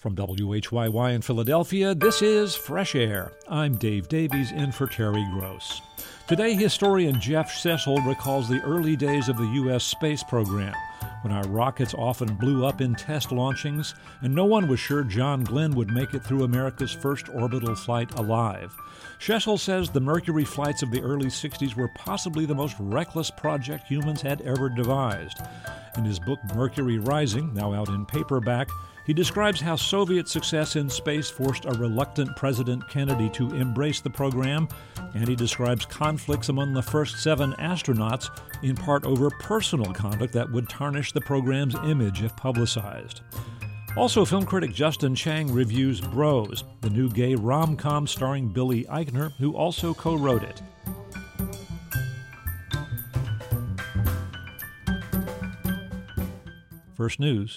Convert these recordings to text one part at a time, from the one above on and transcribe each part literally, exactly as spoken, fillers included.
From W H Y Y in Philadelphia, this is Fresh Air. I'm Dave Davies in for Terry Gross. Today, historian Jeff Cecil recalls the early days of the U S space program, when our rockets often blew up in test launchings, and no one was sure John Glenn would make it through America's first orbital flight alive. Cecil says the Mercury flights of the early sixties were possibly the most reckless project humans had ever devised. In his book Mercury Rising, now out in paperback, he describes how Soviet success in space forced a reluctant President Kennedy to embrace the program, and he describes conflicts among the first seven astronauts, in part over personal conduct that would tarnish the program's image if publicized. Also, film critic Justin Chang reviews Bros, the new gay rom-com starring Billy Eichner, who also co-wrote it. First News.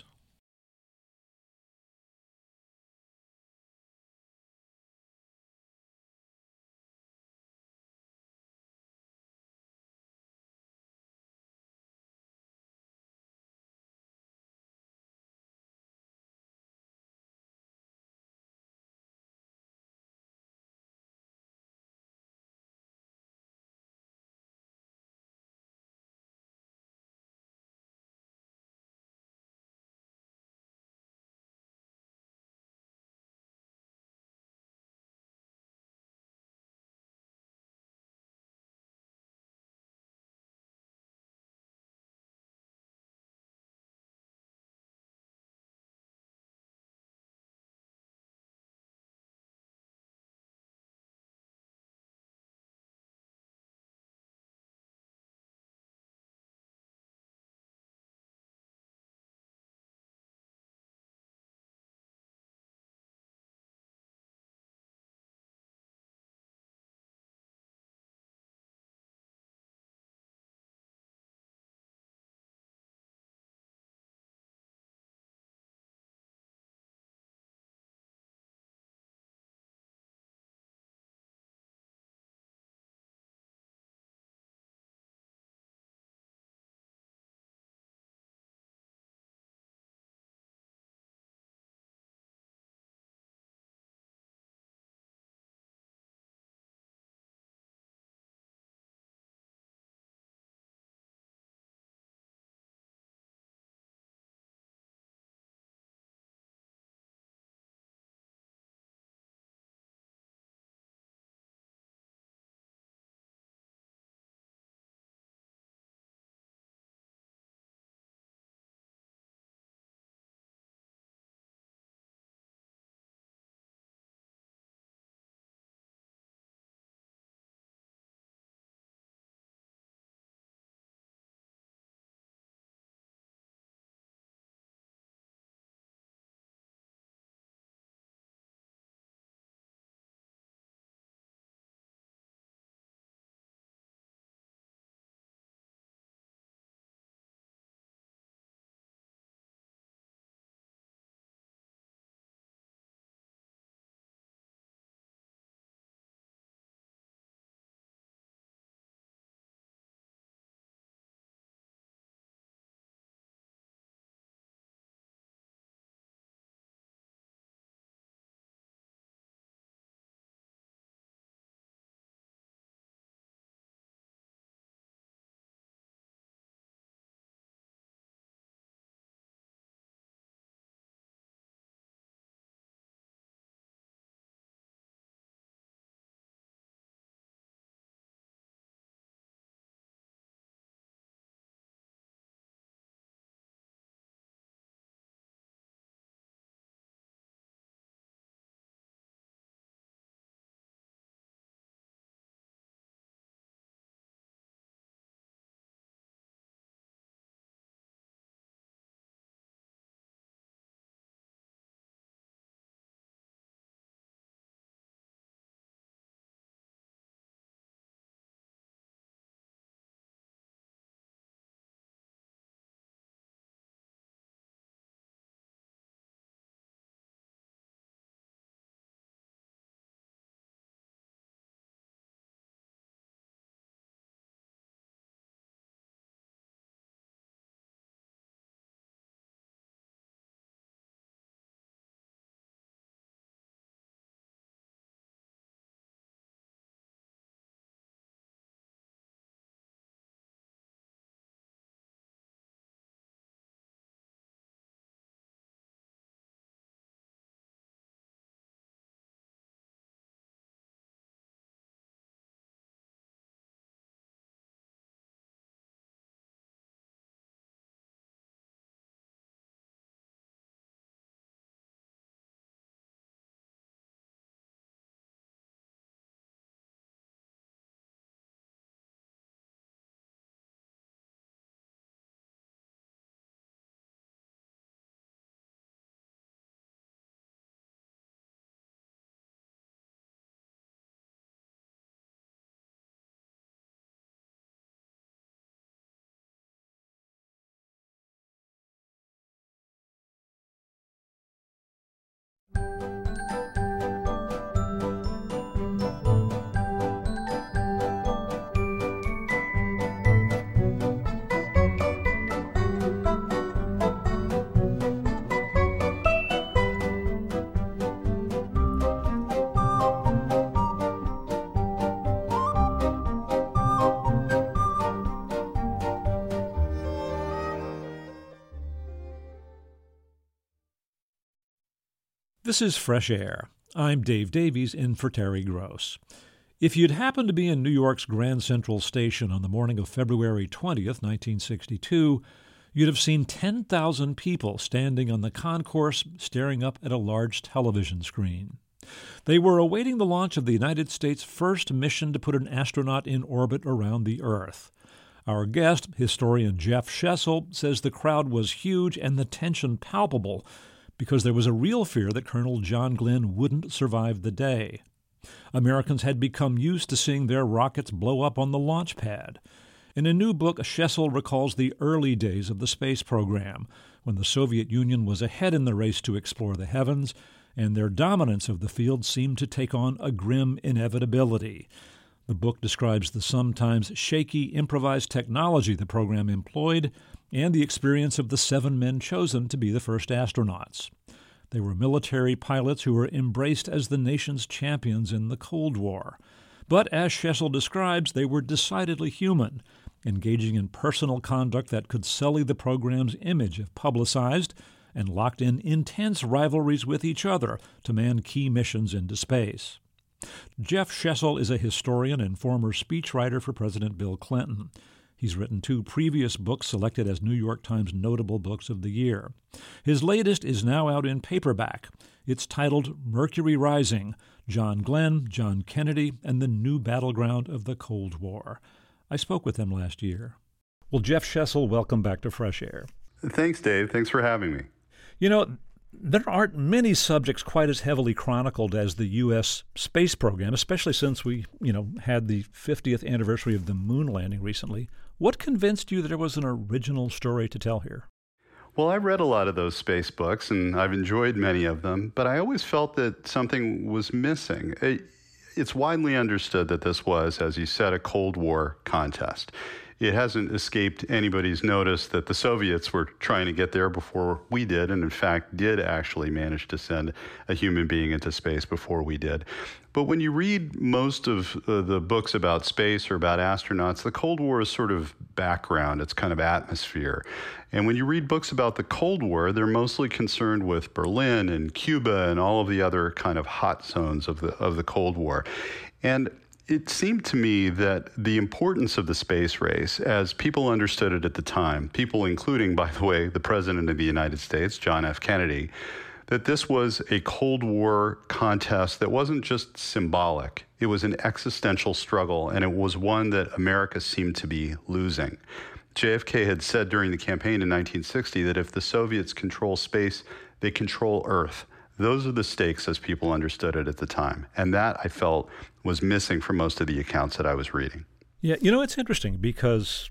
This is Fresh Air. I'm Dave Davies in for Terry Gross. If you'd happened to be in New York's Grand Central Station on the morning of February twentieth, nineteen sixty-two, you'd have seen ten thousand people standing on the concourse staring up at a large television screen. They were awaiting the launch of the United States' first mission to put an astronaut in orbit around the Earth. Our guest, historian Jeff Shesol, says the crowd was huge and the tension palpable because there was a real fear that Colonel John Glenn wouldn't survive the day. Americans had become used to seeing their rockets blow up on the launch pad. In a new book, Shesol recalls the early days of the space program, when the Soviet Union was ahead in the race to explore the heavens, and their dominance of the field seemed to take on a grim inevitability. The book describes the sometimes shaky, improvised technology the program employed and the experience of the seven men chosen to be the first astronauts. They were military pilots who were embraced as the nation's champions in the Cold War. But as Shesol describes, they were decidedly human, engaging in personal conduct that could sully the program's image if publicized, and locked in intense rivalries with each other to man key missions into space. Jeff Shesol is a historian and former speechwriter for President Bill Clinton. He's written two previous books selected as New York Times Notable Books of the Year. His latest is now out in paperback. It's titled Mercury Rising, John Glenn, John Kennedy, and the New Battleground of the Cold War. I spoke with him last year. Well, Jeff Shesol, welcome back to Fresh Air. Thanks, Dave. Thanks for having me. You know, there aren't many subjects quite as heavily chronicled as the U S space program, especially since we, you know, had the fiftieth anniversary of the moon landing recently. What convinced you that there was an original story to tell here? Well, I read a lot of those space books, and I've enjoyed many of them, but I always felt that something was missing. It, it's widely understood that this was, as you said, a Cold War contest. It hasn't escaped anybody's notice that the Soviets were trying to get there before we did, and in fact did actually manage to send a human being into space before we did. But when you read most of uh, the books about space or about astronauts, the Cold War is sort of background, it's kind of atmosphere. And when you read books about the Cold War, they're mostly concerned with Berlin and Cuba and all of the other kind of hot zones of the of the Cold War. And it seemed to me that the importance of the space race, as people understood it at the time, people including, by the way, the President of the United States, John F. Kennedy, that this was a Cold War contest that wasn't just symbolic. It was an existential struggle, and it was one that America seemed to be losing. J F K had said during the campaign in nineteen sixty that if the Soviets control space, they control Earth. Those are the stakes as people understood it at the time. And that, I felt, was missing from most of the accounts that I was reading. Yeah, you know, it's interesting because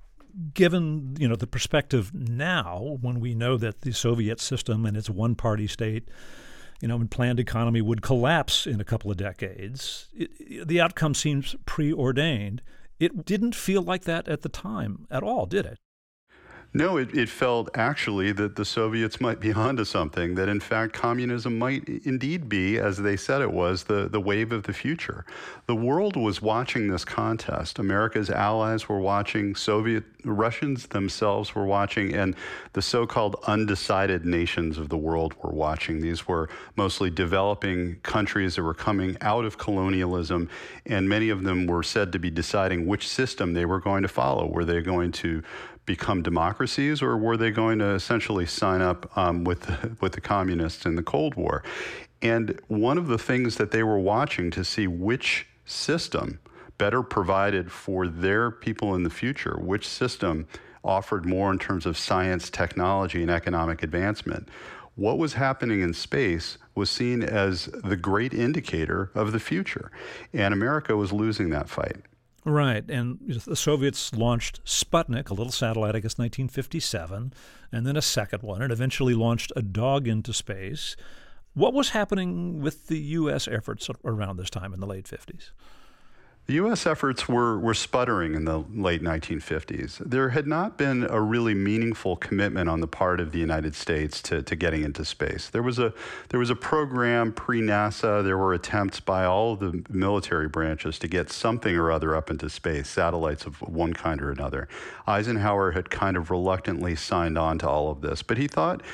given, you know, the perspective now, when we know that the Soviet system and its one-party state, you know, and planned economy would collapse in a couple of decades, it, the outcome seems preordained. It didn't feel like that at the time at all, did it? No, it, it felt actually that the Soviets might be onto something, that in fact communism might indeed be, as they said it was, the, the wave of the future. The world was watching this contest. America's allies were watching, Soviet Russians themselves were watching, and the so-called undecided nations of the world were watching. These were mostly developing countries that were coming out of colonialism, and many of them were said to be deciding which system they were going to follow. Were they going to become democracies, or were they going to essentially sign up um, with the, with the communists in the Cold War? And one of the things that they were watching to see which system better provided for their people in the future, which system offered more in terms of science, technology, and economic advancement. What was happening in space was seen as the great indicator of the future, and America was losing that fight. Right, and the Soviets launched Sputnik, a little satellite, I guess, nineteen fifty-seven, and then a second one, and eventually launched a dog into space. What was happening with the U S efforts around this time in the late fifties? The U S efforts were, were sputtering in the late nineteen fifties. There had not been a really meaningful commitment on the part of the United States to, to getting into space. There was a there was a program pre-NASA. There were attempts by all of the military branches to get something or other up into space, satellites of one kind or another. Eisenhower had kind of reluctantly signed on to all of this, but he thought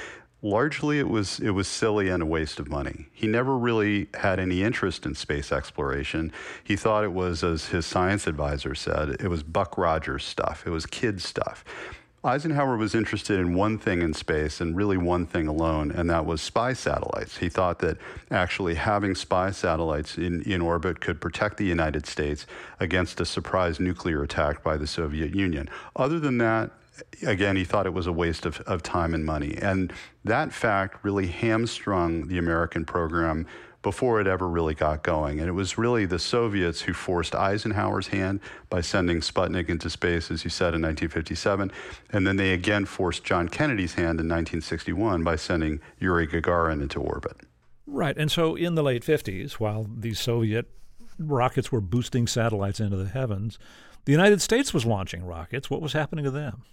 Largely, it was it was silly and a waste of money. He never really had any interest in space exploration. He thought it was, as his science advisor said, it was Buck Rogers stuff. It was kid stuff. Eisenhower was interested in one thing in space and really one thing alone, and that was spy satellites. He thought that actually having spy satellites in, in orbit could protect the United States against a surprise nuclear attack by the Soviet Union. Other than that, again, he thought it was a waste of, of time and money. And that fact really hamstrung the American program before it ever really got going. And it was really the Soviets who forced Eisenhower's hand by sending Sputnik into space, as you said, in nineteen fifty-seven. And then they again forced John Kennedy's hand in nineteen sixty-one by sending Yuri Gagarin into orbit. Right. And so in the late fifties, while these Soviet rockets were boosting satellites into the heavens, the United States was launching rockets. What was happening to them?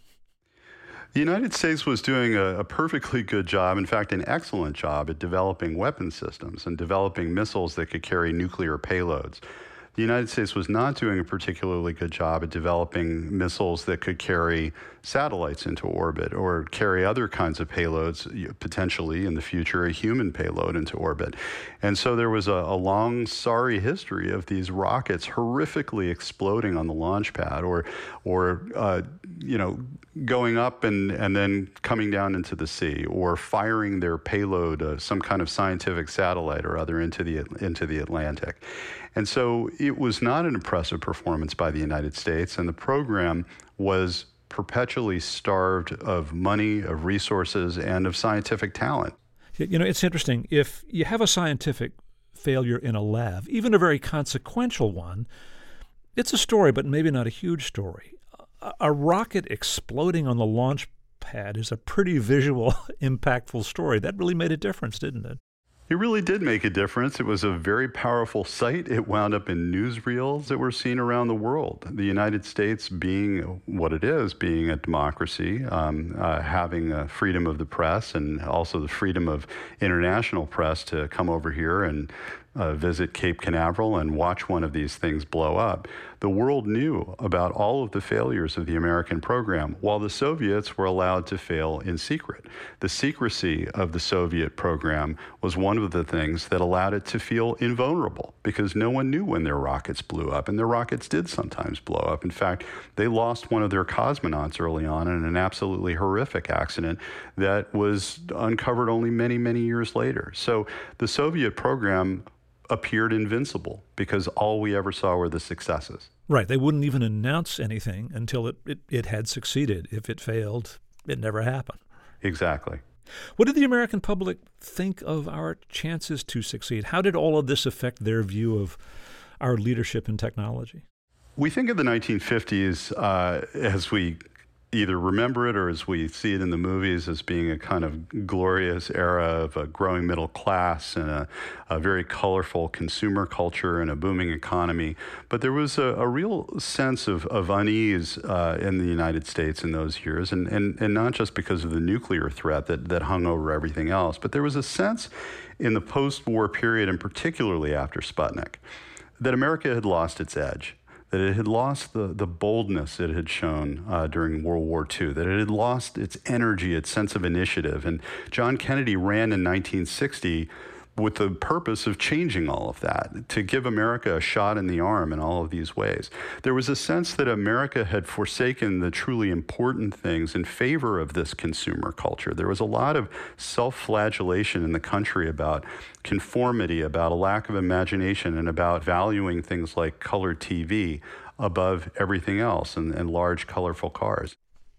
The United States was doing a, a perfectly good job, in fact, an excellent job at developing weapon systems and developing missiles that could carry nuclear payloads. The United States was not doing a particularly good job at developing missiles that could carry satellites into orbit or carry other kinds of payloads, potentially in the future a human payload into orbit. And so there was a, a long, sorry history of these rockets horrifically exploding on the launch pad or, or uh, you know, going up and, and then coming down into the sea, or firing their payload, uh, some kind of scientific satellite or other, into the into the Atlantic. And so it was not an impressive performance by the United States, and the program was perpetually starved of money, of resources, and of scientific talent. You know, it's interesting. If you have a scientific failure in a lab, even a very consequential one, it's a story, but maybe not a huge story. A, a rocket exploding on the launch pad is a pretty visual, impactful story. That really made a difference, didn't it? It really did make a difference. It was a very powerful sight. It wound up in newsreels that were seen around the world. The United States, being what it is, being a democracy, um, uh, having uh, freedom of the press and also the freedom of international press to come over here and uh, visit Cape Canaveral and watch one of these things blow up. The world knew about all of the failures of the American program, while the Soviets were allowed to fail in secret. The secrecy of the Soviet program was one of the things that allowed it to feel invulnerable, because no one knew when their rockets blew up, and their rockets did sometimes blow up. In fact, they lost one of their cosmonauts early on in an absolutely horrific accident that was uncovered only many, many years later. So the Soviet program appeared invincible because all we ever saw were the successes. Right. They wouldn't even announce anything until it, it, it had succeeded. If it failed, it never happened. Exactly. What did the American public think of our chances to succeed? How did all of this affect their view of our leadership in technology? We think of the nineteen fifties uh, as we either remember it or as we see it in the movies as being a kind of glorious era of a growing middle class and a, a very colorful consumer culture and a booming economy. But there was a, a real sense of, of unease uh, in the United States in those years, and, and, and not just because of the nuclear threat that, that hung over everything else, but there was a sense in the post-war period, and particularly after Sputnik, that America had lost its edge, that it had lost the, the boldness it had shown uh, during World War Two, that it had lost its energy, its sense of initiative. And John Kennedy ran in nineteen sixty with the purpose of changing all of that, to give America a shot in the arm in all of these ways. There was a sense that America had forsaken the truly important things in favor of this consumer culture. There was a lot of self-flagellation in the country about conformity, about a lack of imagination, and about valuing things like color T V above everything else, and, and large, colorful cars.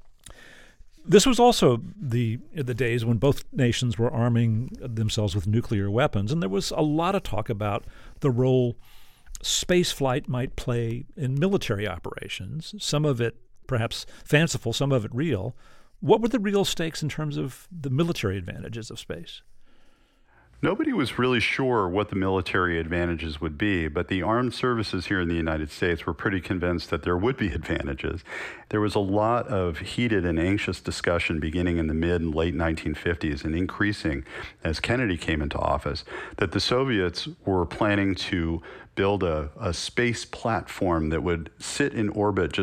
This was also the the days when both nations were arming themselves with nuclear weapons, and there was a lot of talk about the role space flight might play in military operations, some of it perhaps fanciful, some of it real. What were the real stakes in terms of the military advantages of space? Nobody was really sure what the military advantages would be, but the armed services here in the United States were pretty convinced that there would be advantages. There was a lot of heated and anxious discussion beginning in the mid and late nineteen fifties and increasing as Kennedy came into office, that the Soviets were planning to build a, a space platform that would sit in orbit just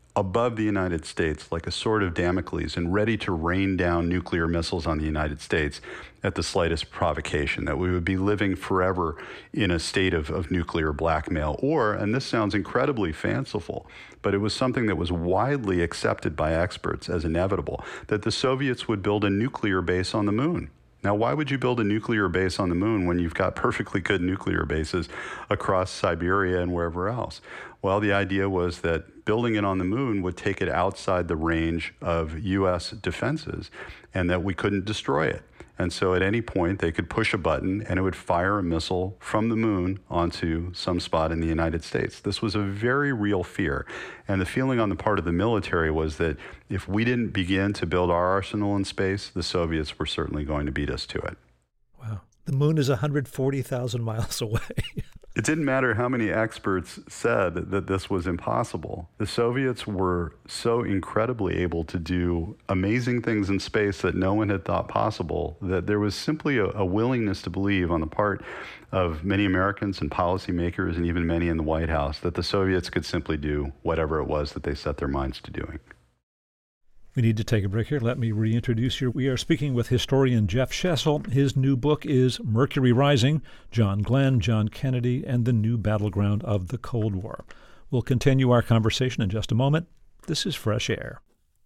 above the United States like a sword of Damocles and ready to rain down nuclear missiles on the United States at the slightest provocation, that we would be living forever in a state of, of nuclear blackmail. Or, and this sounds incredibly fanciful, but it was something that was widely accepted by experts as inevitable, that the Soviets would build a nuclear base on the moon. Now, why would you build a nuclear base on the moon when you've got perfectly good nuclear bases across Siberia and wherever else? Well, the idea was that building it on the moon would take it outside the range of U S defenses and that we couldn't destroy it. And so at any point, they could push a button and it would fire a missile from the moon onto some spot in the United States. This was a very real fear. And the feeling on the part of the military was that if we didn't begin to build our arsenal in space, the Soviets were certainly going to beat us to it. Wow. The moon is one hundred forty thousand miles away. It didn't matter how many experts said that this was impossible. The Soviets were so incredibly able to do amazing things in space that no one had thought possible, that there was simply a, a willingness to believe on the part of many Americans and policymakers and even many in the White House that the Soviets could simply do whatever it was that they set their minds to doing. We need to take a break here. Let me reintroduce you. We are speaking with historian Jeff Shesol. His new book is Mercury Rising, John Glenn, John Kennedy, and the New Battleground of the Cold War. We'll continue our conversation in just a moment. This is Fresh Air.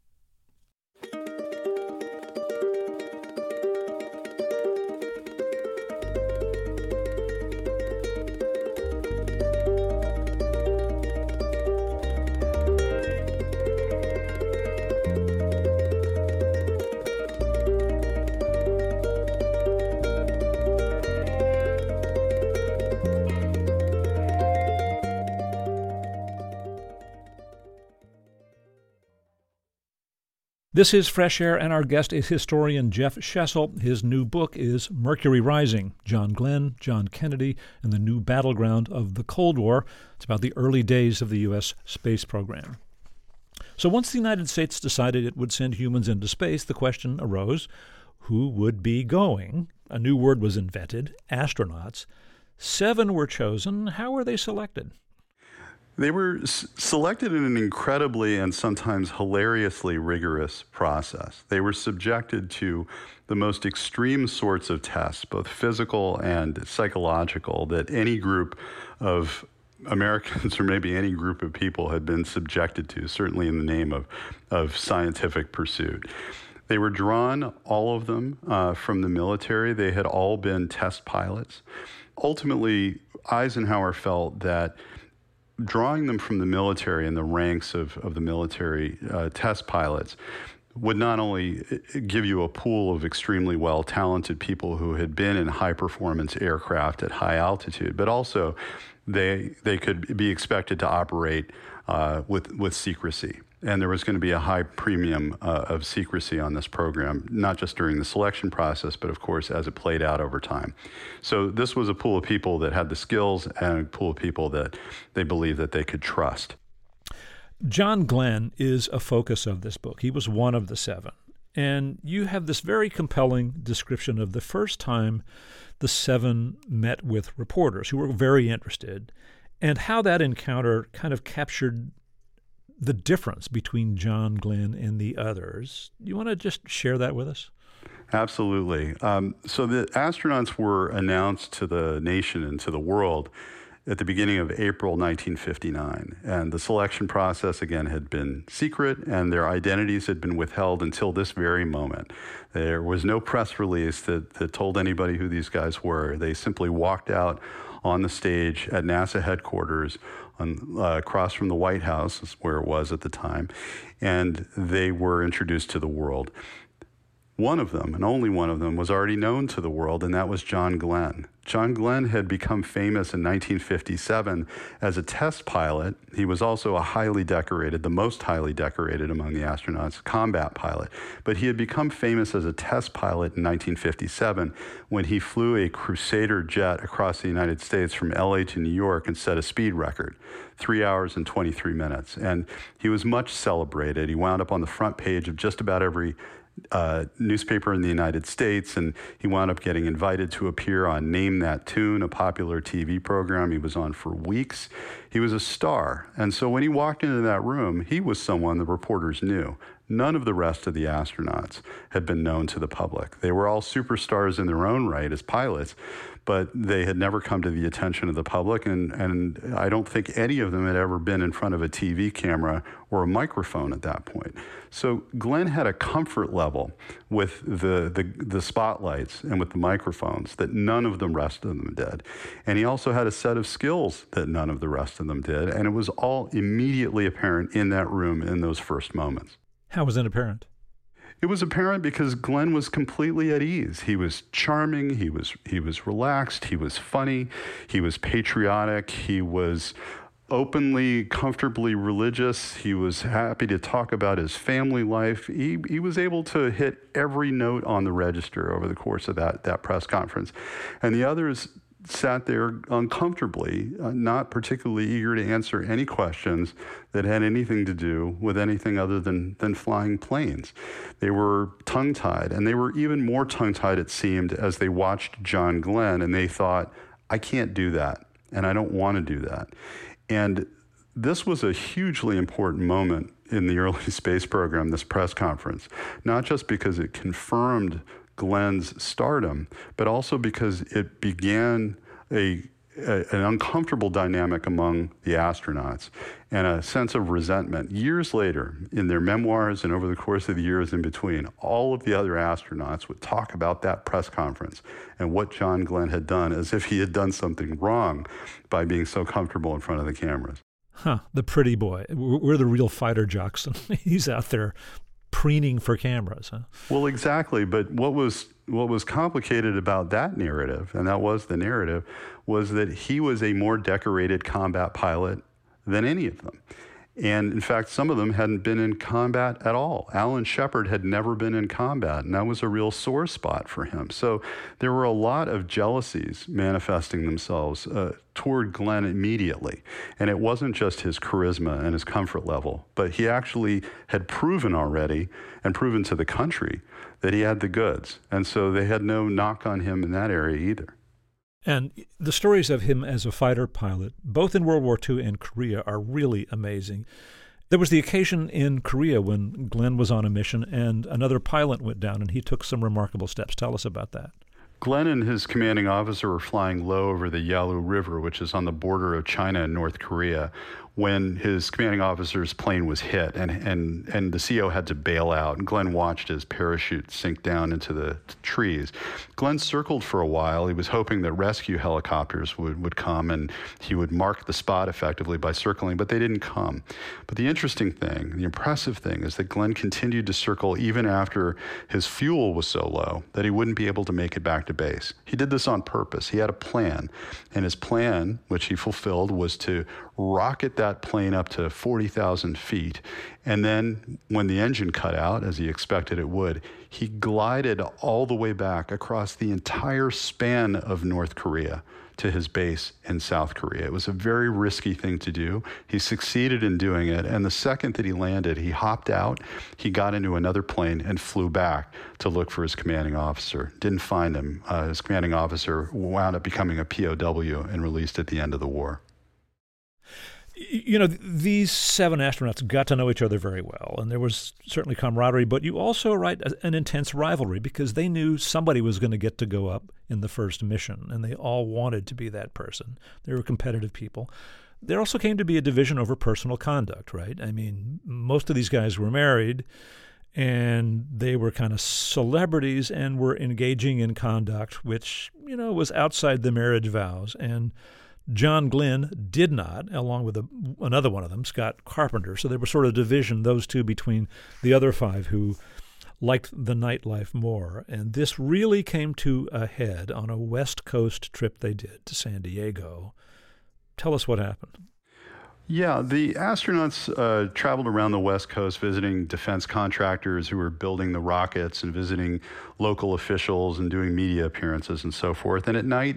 This is Fresh Air, and our guest is historian Jeff Shesol. His new book is Mercury Rising, John Glenn, John Kennedy, and the New Battleground of the Cold War. It's about the early days of the U S space program. So once the United States decided it would send humans into space, the question arose, who would be going? A new word was invented, astronauts. Seven were chosen. How were they selected? They were s- selected in an incredibly and sometimes hilariously rigorous process. They were subjected to the most extreme sorts of tests, both physical and psychological, that any group of Americans or maybe any group of people had been subjected to, certainly in the name of, of scientific pursuit. They were drawn, all of them, uh, from the military. They had all been test pilots. Ultimately, Eisenhower felt that drawing them from the military and the ranks of, of the military uh, test pilots would not only give you a pool of extremely well-talented people who had been in high-performance aircraft at high altitude, but also they they could be expected to operate uh, with with secrecy. And there was going to be a high premium uh, of secrecy on this program, not just during the selection process, but of course as it played out over time. So this was a pool of people that had the skills and a pool of people that they believed that they could trust. John Glenn is a focus of this book. He was one of the seven. And you have this very compelling description of the first time the seven met with reporters who were very interested, and how that encounter kind of captured the difference between John Glenn and the others. You want to just share that with us? Absolutely. Um, so the astronauts were announced to the nation and to the world at the beginning of April nineteen fifty-nine. And the selection process, again, had been secret, and their identities had been withheld until this very moment. There was no press release that, that told anybody who these guys were. They simply walked out on the stage at NASA headquarters on, uh, across from the White House, where it was at the time, and they were introduced to the world. One of them, and only one of them, was already known to the world, and that was John Glenn. John Glenn had become famous in nineteen fifty-seven as a test pilot. He was also a highly decorated, the most highly decorated among the astronauts, combat pilot. But he had become famous as a test pilot in nineteen fifty-seven when he flew a Crusader jet across the United States from L A to New York and set a speed record, three hours and twenty-three minutes. And he was much celebrated. He wound up on the front page of just about every uh, newspaper in the United States, and he wound up getting invited to appear on Name That Tune, a popular T V program he was on for weeks. He was a star. And so when he walked into that room, he was someone the reporters knew. None of the rest of the astronauts had been known to the public. They were all superstars in their own right as pilots, but they had never come to the attention of the public, and, and I don't think any of them had ever been in front of a T V camera or a microphone at that point. So Glenn had a comfort level with the, the, the spotlights and with the microphones that none of the rest of them did. And he also had a set of skills that none of the rest of them did, and it was all immediately apparent in that room in those first moments. How was it apparent? It was apparent because Glenn was completely at ease. He was charming, he was he was relaxed, he was funny, he was patriotic, he was openly, comfortably religious. He was happy to talk about his family life. He he was able to hit every note on the register over the course of that, that press conference. And the others sat there uncomfortably, uh, not particularly eager to answer any questions that had anything to do with anything other than, than flying planes. They were tongue-tied, and they were even more tongue-tied, it seemed, as they watched John Glenn, and they thought, I can't do that, and I don't want to do that. And this was a hugely important moment in the early space program, this press conference, not just because it confirmed Glenn's stardom, but also because it began a, a an uncomfortable dynamic among the astronauts and a sense of resentment. Years later, in their memoirs and over the course of the years in between, all of the other astronauts would talk about that press conference and what John Glenn had done as if he had done something wrong by being so comfortable in front of the cameras. Huh, the pretty boy. We're the real fighter jocks, and he's out there preening for cameras, huh? Well, exactly. But what was what was complicated about that narrative, and that was the narrative, was that he was a more decorated combat pilot than any of them. And in fact, some of them hadn't been in combat at all. Alan Shepard had never been in combat, and that was a real sore spot for him. So there were a lot of jealousies manifesting themselves uh, toward Glenn immediately. And it wasn't just his charisma and his comfort level, but he actually had proven already and proven to the country that he had the goods. And so they had no knock on him in that area either. And the stories of him as a fighter pilot, both in World War Two and Korea, are really amazing. There was the occasion in Korea when Glenn was on a mission and another pilot went down, and he took some remarkable steps. Tell us about that. Glenn and his commanding officer were flying low over the Yalu River, which is on the border of China and North Korea, when his commanding officer's plane was hit, and, and, and the C O had to bail out. And Glenn watched his parachute sink down into the trees. Glenn circled for a while. He was hoping that rescue helicopters would, would come and he would mark the spot effectively by circling, but they didn't come. But the interesting thing, the impressive thing, is that Glenn continued to circle even after his fuel was so low that he wouldn't be able to make it back to base. He did this on purpose. He had a plan, and his plan, which he fulfilled, was to rocket that plane up to forty thousand feet. And then when the engine cut out, as he expected it would, he glided all the way back across the entire span of North Korea to his base in South Korea. It was a very risky thing to do. He succeeded in doing it. And the second that he landed, he hopped out, he got into another plane and flew back to look for his commanding officer. Didn't find him. Uh, his commanding officer wound up becoming a P O W and released at the end of the war. You know, these seven astronauts got to know each other very well, and there was certainly camaraderie, but you also write an intense rivalry because they knew somebody was going to get to go up in the first mission, and they all wanted to be that person. They were competitive people. There also came to be a division over personal conduct, right? I mean, most of these guys were married, and they were kind of celebrities and were engaging in conduct which, you know, was outside the marriage vows. And John Glenn did not, along with a, another one of them, Scott Carpenter. So there was sort of division, those two, between the other five who liked the nightlife more. And this really came to a head on a West Coast trip they did to San Diego. Tell us what happened. Yeah, the astronauts uh, traveled around the West Coast visiting defense contractors who were building the rockets and visiting local officials and doing media appearances and so forth. And at night,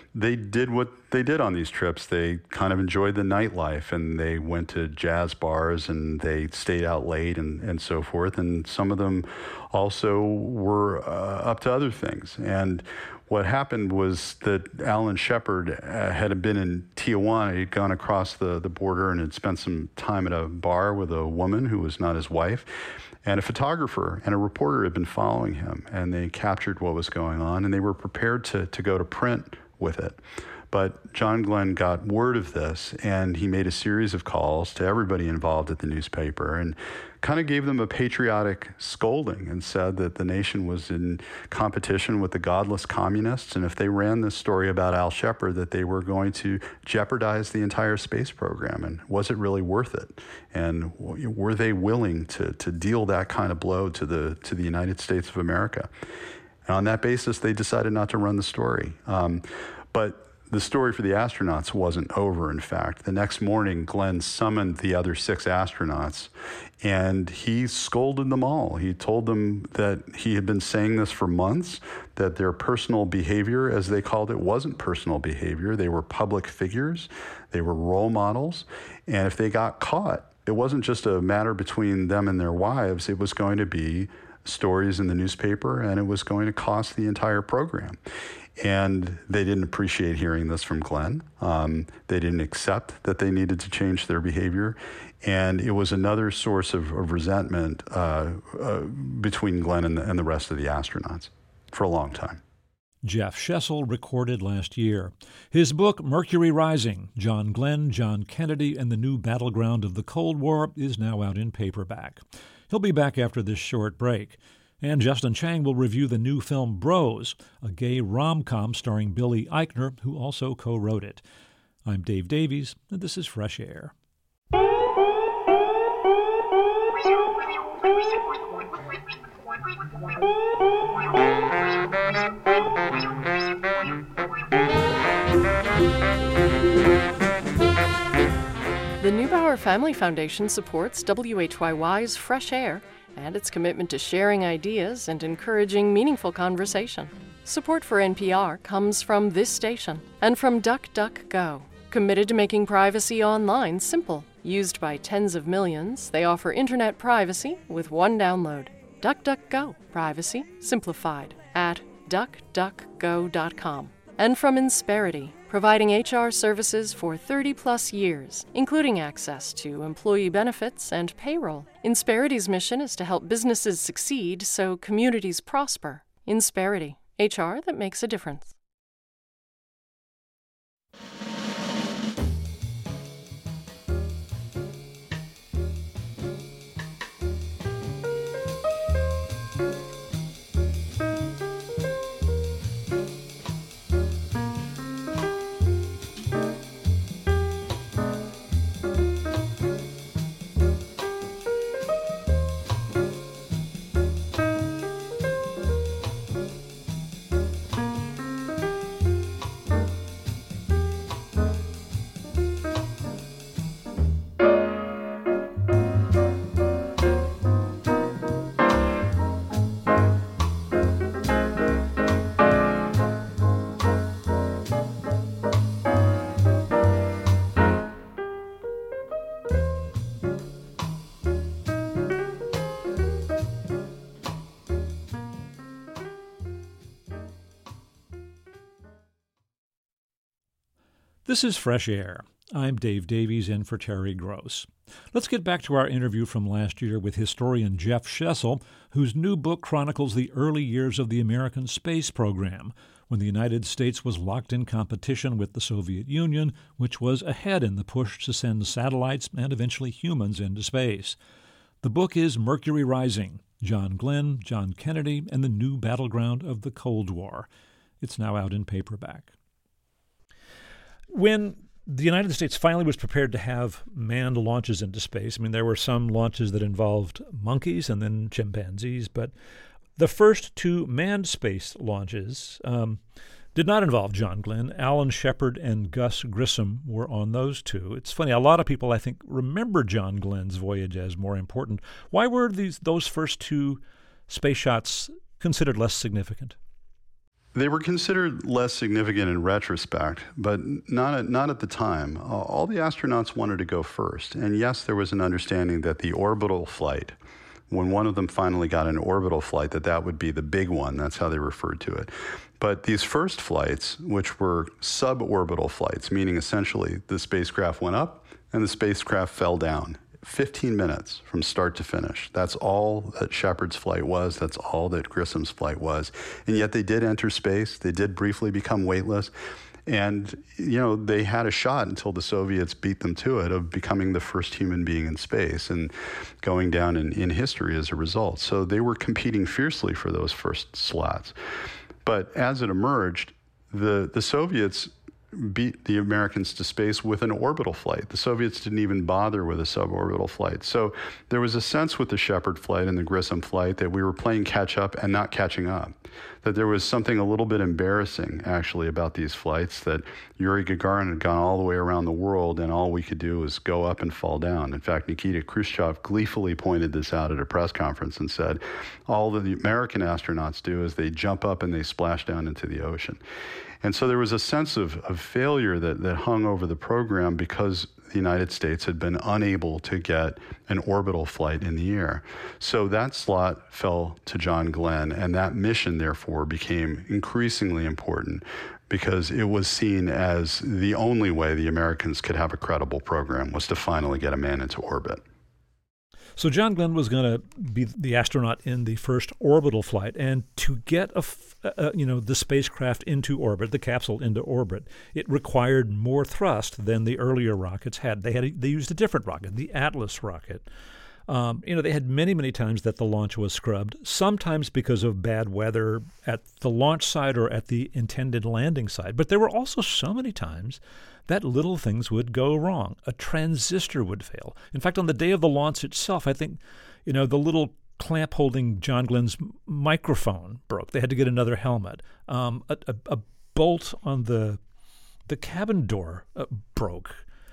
they did what they did on these trips. They kind of enjoyed the nightlife, and they went to jazz bars, and they stayed out late, and, and so forth. And some of them also were uh, up to other things. And what happened was that Alan Shepard uh, had been in Tijuana. He'd gone across the, the border and had spent some time at a bar with a woman who was not his wife. And a photographer and a reporter had been following him, and they captured what was going on, and they were prepared to, to go to print with it. But John Glenn got word of this, and he made a series of calls to everybody involved at the newspaper and kind of gave them a patriotic scolding and said that the nation was in competition with the godless communists, and if they ran this story about Al Shepard, that they were going to jeopardize the entire space program. And was it really worth it? And were they willing to, to deal that kind of blow to the, to the United States of America? And on that basis, they decided not to run the story. Um, but the story for the astronauts wasn't over, in fact. The next morning, Glenn summoned the other six astronauts, and he scolded them all. He told them that he had been saying this for months, that their personal behavior, as they called it, wasn't personal behavior. They were public figures. They were role models. And if they got caught, it wasn't just a matter between them and their wives. It was going to be stories in the newspaper, and it was going to cost the entire program. And they didn't appreciate hearing this from Glenn. Um, they didn't accept that they needed to change their behavior. And it was another source of, of resentment uh, uh, between Glenn and the, and the rest of the astronauts for a long time. Jeff Shessel recorded last year. His book, Mercury Rising, John Glenn, John Kennedy, and the New Battleground of the Cold War, is now out in paperback. He'll be back after this short break. And Justin Chang will review the new film Bros, a gay rom-com starring Billy Eichner, who also co-wrote it. I'm Dave Davies, and this is Fresh Air. The Neubauer Family Foundation supports W H Y Y's Fresh Air and its commitment to sharing ideas and encouraging meaningful conversation. Support for N P R comes from this station and from DuckDuckGo, committed to making privacy online simple. Used by tens of millions, they offer internet privacy with one download. DuckDuckGo, privacy simplified at duck duck go dot com. And from Insperity, providing H R services for thirty plus years, including access to employee benefits and payroll. Insperity's mission is to help businesses succeed so communities prosper. Insperity, H R that makes a difference. This is Fresh Air. I'm Dave Davies in for Terry Gross. Let's get back to our interview from last year with historian Jeff Shessel, whose new book chronicles the early years of the American space program, when the United States was locked in competition with the Soviet Union, which was ahead in the push to send satellites and eventually humans into space. The book is Mercury Rising, John Glenn, John Kennedy, and the New Battleground of the Cold War. It's now out in paperback. When the United States finally was prepared to have manned launches into space, I mean, there were some launches that involved monkeys and then chimpanzees, but the first two manned space launches um, did not involve John Glenn. Alan Shepard and Gus Grissom were on those two. It's funny, a lot of people, I think, remember John Glenn's voyage as more important. Why were these those first two space shots considered less significant? They were considered less significant in retrospect, but not at, not at the time. Uh, all the astronauts wanted to go first. And yes, there was an understanding that the orbital flight, when one of them finally got an orbital flight, that that would be the big one. That's how they referred to it. But these first flights, which were suborbital flights, meaning essentially the spacecraft went up and the spacecraft fell down. fifteen minutes from start to finish. That's all that Shepard's flight was. That's all that Grissom's flight was. And yet they did enter space. They did briefly become weightless. And, you know, they had a shot until the Soviets beat them to it of becoming the first human being in space and going down in, in history as a result. So they were competing fiercely for those first slots. But as it emerged, the, the Soviets beat the Americans to space with an orbital flight. The Soviets didn't even bother with a suborbital flight. So there was a sense with the Shepard flight and the Grissom flight that we were playing catch up and not catching up. That there was something a little bit embarrassing, actually, about these flights, that Yuri Gagarin had gone all the way around the world and all we could do was go up and fall down. In fact, Nikita Khrushchev gleefully pointed this out at a press conference and said, all that the American astronauts do is they jump up and they splash down into the ocean. And so there was a sense of, of failure that, that hung over the program because the United States had been unable to get an orbital flight in the air. So that slot fell to John Glenn, and that mission, therefore, became increasingly important because it was seen as the only way the Americans could have a credible program was to finally get a man into orbit. So John Glenn was going to be the astronaut in the first orbital flight, and to get a, uh, you know, the spacecraft into orbit, the capsule into orbit, it required more thrust than the earlier rockets had. They had a, they used a different rocket, the Atlas rocket. Um, you know, they had many, many times that the launch was scrubbed, sometimes because of bad weather at the launch site or at the intended landing site. But there were also so many times that little things would go wrong. A transistor would fail. In fact, on the day of the launch itself, I think, you know, the little clamp holding John Glenn's microphone broke. They had to get another helmet. Um, a, a, a bolt on the the cabin door uh, broke.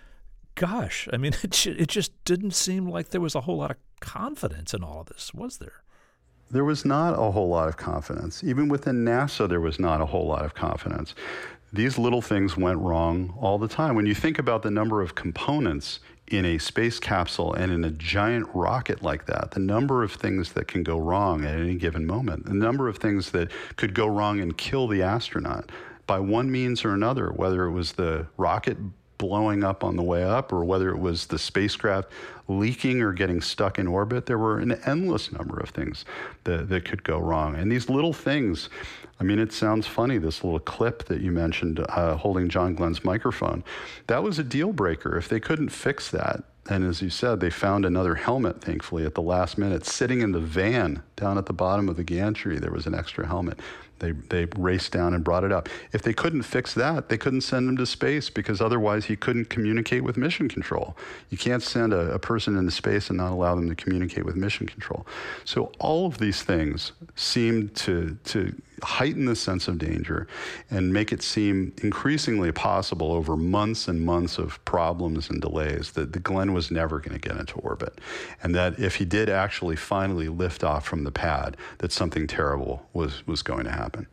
Gosh, I mean, it, it just didn't seem like there was a whole lot of confidence in all of this, was there? There was not a whole lot of confidence. Even within NASA, there was not a whole lot of confidence. These little things went wrong all the time. When you think about the number of components in a space capsule and in a giant rocket like that, the number of things that can go wrong at any given moment, the number of things that could go wrong and kill the astronaut by one means or another, whether it was the rocket blowing up on the way up or whether it was the spacecraft leaking or getting stuck in orbit, there were an endless number of things that, that could go wrong. And these little things, I mean, it sounds funny, this little clip that you mentioned uh, holding John Glenn's microphone, that was a deal breaker. If they couldn't fix that, and as you said, they found another helmet, thankfully, at the last minute. Sitting in the van down at the bottom of the gantry, there was an extra helmet. They they raced down and brought it up. If they couldn't fix that, they couldn't send him to space because otherwise he couldn't communicate with mission control. You can't send a, a person into space and not allow them to communicate with mission control. So all of these things seemed to to heighten the sense of danger and make it seem increasingly possible over months and months of problems and delays that the Glenn was never going to get into orbit. And that if he did actually finally lift off from the pad, that something terrible was, was going to happen.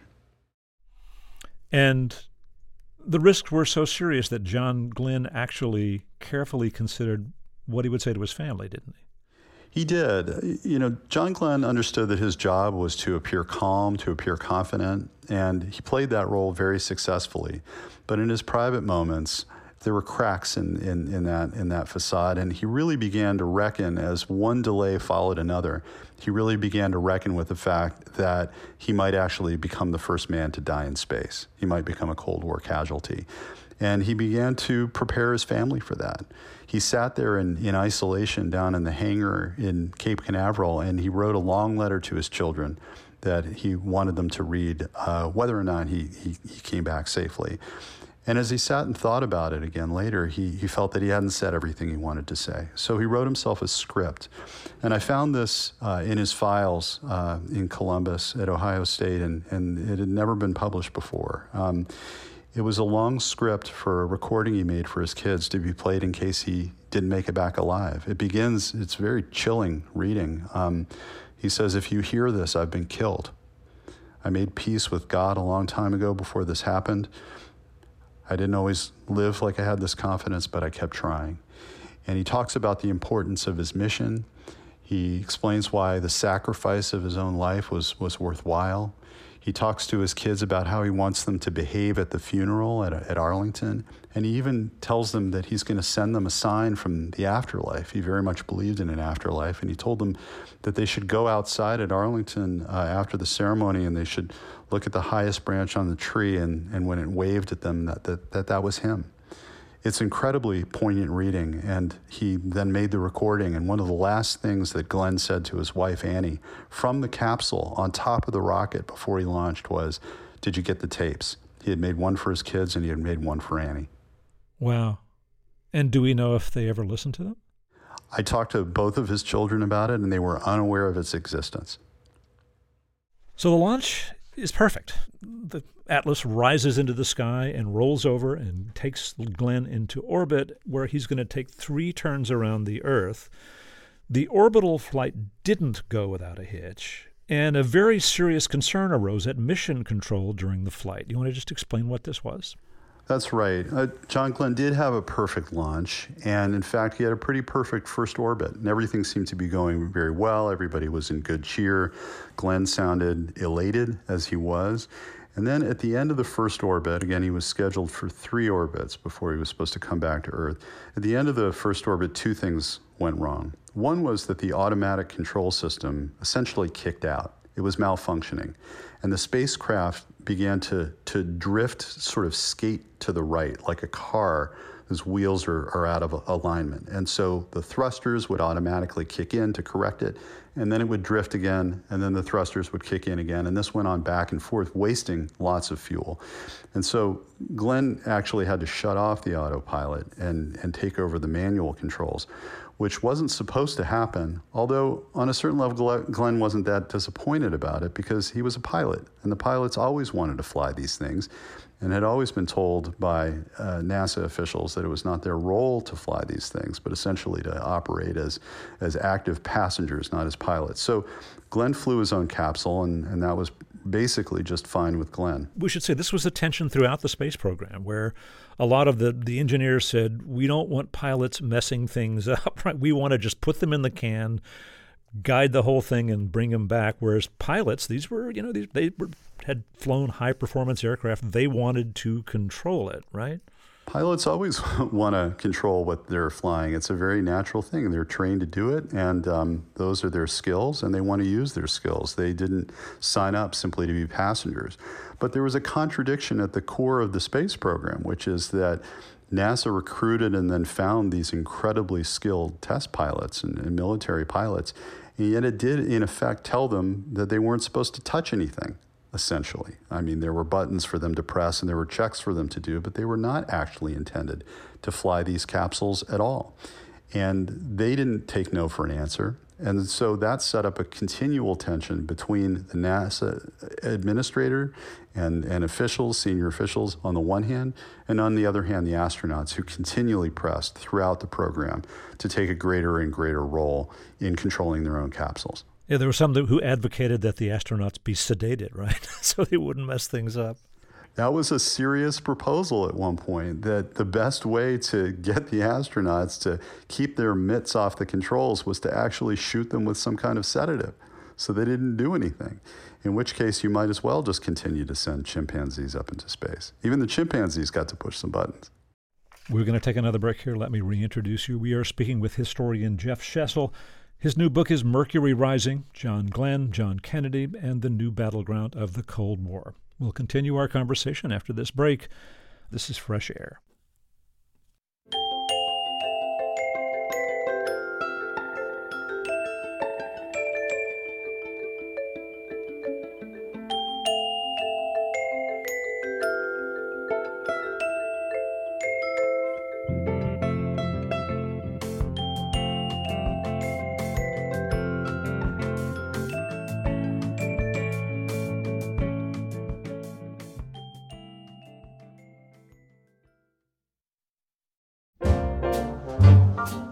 And the risks were so serious that John Glenn actually carefully considered what he would say to his family, didn't he? He did. You know, John Glenn understood that his job was to appear calm, to appear confident, and he played that role very successfully. But in his private moments, there were cracks in, in, in that in that facade, and he really began to reckon as one delay followed another. He really began to reckon with the fact that he might actually become the first man to die in space. He might become a Cold War casualty. And he began to prepare his family for that. He sat there in, in isolation down in the hangar in Cape Canaveral, and he wrote a long letter to his children that he wanted them to read, uh, whether or not he, he, he came back safely. And as he sat and thought about it again later, he, he felt that he hadn't said everything he wanted to say. So he wrote himself a script. And I found this uh, in his files uh, in Columbus at Ohio State, and, and it had never been published before. Um, It was a long script for a recording he made for his kids to be played in case he didn't make it back alive. It begins, it's very chilling reading. Um, he says, "If you hear this, I've been killed. I made peace with God a long time ago before this happened. I didn't always live like I had this confidence, but I kept trying. And he talks about the importance of his mission. He explains why the sacrifice of his own life was, was worthwhile. He talks to his kids about how he wants them to behave at the funeral at, at Arlington. And he even tells them that he's going to send them a sign from the afterlife. He very much believed in an afterlife. And he told them that they should go outside at Arlington uh, after the ceremony, and they should look at the highest branch on the tree. And, and when it waved at them, that that, that that was him. It's incredibly poignant reading, and he then made the recording, and one of the last things that Glenn said to his wife, Annie, from the capsule on top of the rocket before he launched was, "Did you get the tapes?" He had made one for his kids, and he had made one for Annie. Wow. And do we know if they ever listened to them? I talked to both of his children about it, and they were unaware of its existence. So the launch is perfect. The Atlas rises into the sky and rolls over and takes Glenn into orbit, where he's going to take three turns around the Earth. The orbital flight didn't go without a hitch, and a very serious concern arose at mission control during the flight. You want to just explain what this was? That's right. Uh, John Glenn did have a perfect launch, and in fact, he had a pretty perfect first orbit, and everything seemed to be going very well. Everybody was in good cheer. Glenn sounded elated, as he was. And then at the end of the first orbit, again, he was scheduled for three orbits before he was supposed to come back to Earth. At the end of the first orbit, two things went wrong. One was that the automatic control system essentially kicked out. It was malfunctioning. And the spacecraft began to, to drift, sort of skate to the right, like a car whose wheels are, are out of alignment. And so the thrusters would automatically kick in to correct it, and then it would drift again, and then the thrusters would kick in again. And this went on back and forth, wasting lots of fuel. And so Glenn actually had to shut off the autopilot and, and take over the manual controls, which wasn't supposed to happen, although on a certain level, Glenn wasn't that disappointed about it because he was a pilot, and the pilots always wanted to fly these things and had always been told by uh, NASA officials that it was not their role to fly these things, but essentially to operate as, as active passengers, not as pilots. So Glenn flew his own capsule, and, and that was basically just fine with Glenn. We should say this was a tension throughout the space program, where a lot of the, the engineers said, we don't want pilots messing things up, right? We want to just put them in the can, guide the whole thing, and bring them back. Whereas pilots, these were, you know, these, they were, had flown high-performance aircraft. They wanted to control it, right? Pilots always want to control what they're flying. It's a very natural thing. They're trained to do it, and um, those are their skills, and they want to use their skills. They didn't sign up simply to be passengers. But there was a contradiction at the core of the space program, which is that NASA recruited and then found these incredibly skilled test pilots and, and military pilots, and yet it did, in effect, tell them that they weren't supposed to touch anything. Essentially. I mean, there were buttons for them to press and there were checks for them to do, but they were not actually intended to fly these capsules at all. And they didn't take no for an answer. And so that set up a continual tension between the NASA administrator and, and officials, senior officials on the one hand, and on the other hand, the astronauts who continually pressed throughout the program to take a greater and greater role in controlling their own capsules. Yeah, there were some who advocated that the astronauts be sedated, right? So they wouldn't mess things up. That was a serious proposal at one point, that the best way to get the astronauts to keep their mitts off the controls was to actually shoot them with some kind of sedative so they didn't do anything, in which case you might as well just continue to send chimpanzees up into space. Even the chimpanzees got to push some buttons. We're going to take another break here. Let me reintroduce you. We are speaking with historian Jeff Shesol. His new book is Mercury Rising, John Glenn, John Kennedy, and the New Battleground of the Cold War. We'll continue our conversation after this break. This is Fresh Air.